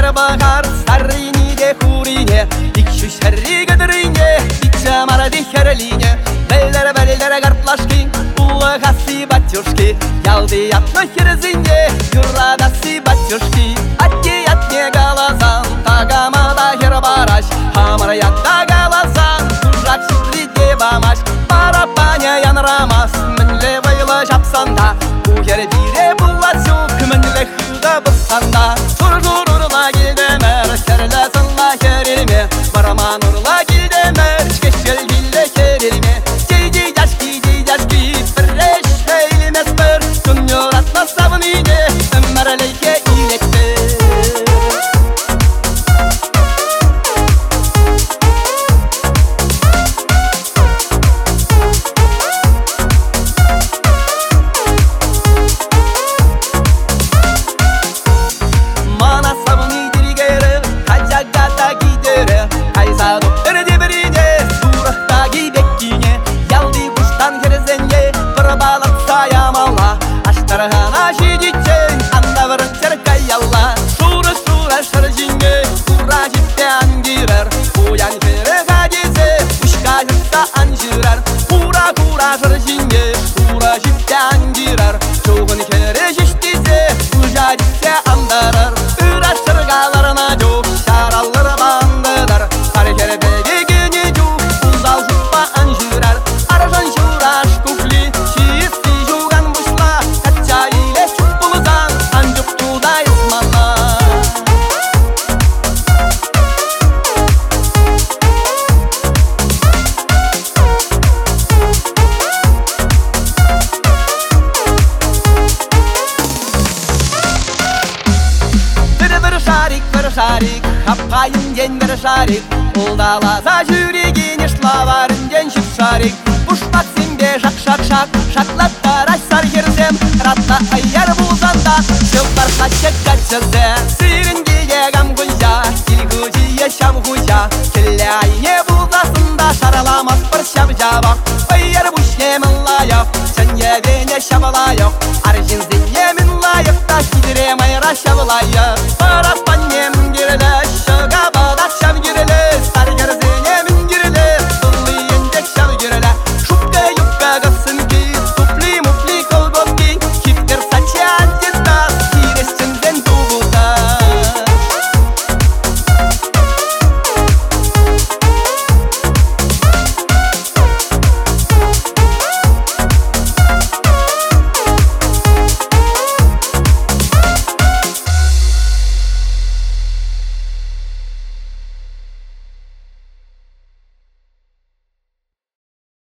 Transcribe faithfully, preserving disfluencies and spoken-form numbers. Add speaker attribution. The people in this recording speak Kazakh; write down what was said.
Speaker 1: bahar sarrini de huriне, ikşu şerri gıdırine, ikşa mara de herline, beller beller gartlaşki, ulla hasi batюшки, ялды ятно херзине, юра даси батюшки, атти ятне галазан, тагамада хербараш, хамара ятта галазан, кужак шитриде бамаш, парапаня янрамас, мінле вайла жапсанда, угер бире булласюк, мінле худа бысанда, жур-журурла гилдемер, керлесынла керилме, бараманурла гилдемер, шкешкел гилде керилме, дейди дашки, дейдашки, бірреш хейлемес бір, күннер атна савыныне, өммәрлейке илекті. Таргана жидичен, анда бір черкаялла, шура-шура шаржинге, ура житте ангирар, уян кере гадезе, ушка житта анжирар, ура-ура шаржинге, ура житте ангирар, жоғын кере жиштезе, ужа житте андарар, ура шыргаларына жоқ, шаралыр бандыдар, сары кере бегене жоқ, узал житпа анжирар, аржан жураш кухли, чиси жуган бушла, ile çok buluzan ancak tuğda ismalla. Bir bir şarik bir şarik, kapayın gen bir şarik, uldalaza jüregin işlavarın gen şif şarik. Puştak simde şak şak şak, şaklatta raşsar yerzem, ratta ayar buzanda, şıllar kaçak kaçırdı. Sirin diye gam gulca, kilguciye şam huca, kelle ayne buzasında şaralamaz bir şabca bak. Ayar buş yemin layık, sen yedene şabalayık, arjin zinyemin layık, da gidirem ayra şabalayık. Para pannem girleş,